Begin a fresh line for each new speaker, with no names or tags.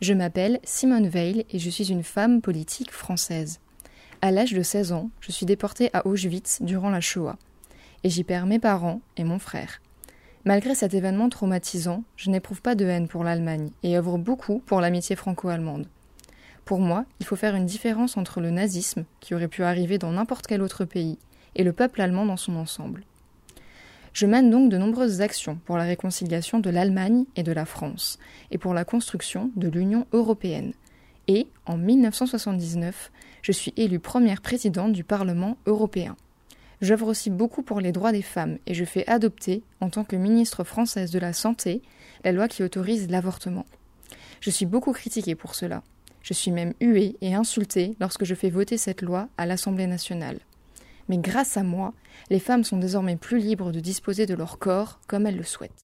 Je m'appelle Simone Veil et je suis une femme politique française. À l'âge de 16 ans, je suis déportée à Auschwitz durant la Shoah. Et j'y perds mes parents et mon frère. Malgré cet événement traumatisant, je n'éprouve pas de haine pour l'Allemagne et œuvre beaucoup pour l'amitié franco-allemande. Pour moi, il faut faire une différence entre le nazisme, qui aurait pu arriver dans n'importe quel autre pays, et le peuple allemand dans son ensemble. Je mène donc de nombreuses actions pour la réconciliation de l'Allemagne et de la France, et pour la construction de l'Union européenne. Et, en 1979, je suis élue première présidente du Parlement européen. J'œuvre aussi beaucoup pour les droits des femmes, et je fais adopter, en tant que ministre française de la Santé, la loi qui autorise l'avortement. Je suis beaucoup critiquée pour cela. Je suis même huée et insultée lorsque je fais voter cette loi à l'Assemblée nationale. Mais grâce à moi, les femmes sont désormais plus libres de disposer de leur corps comme elles le souhaitent.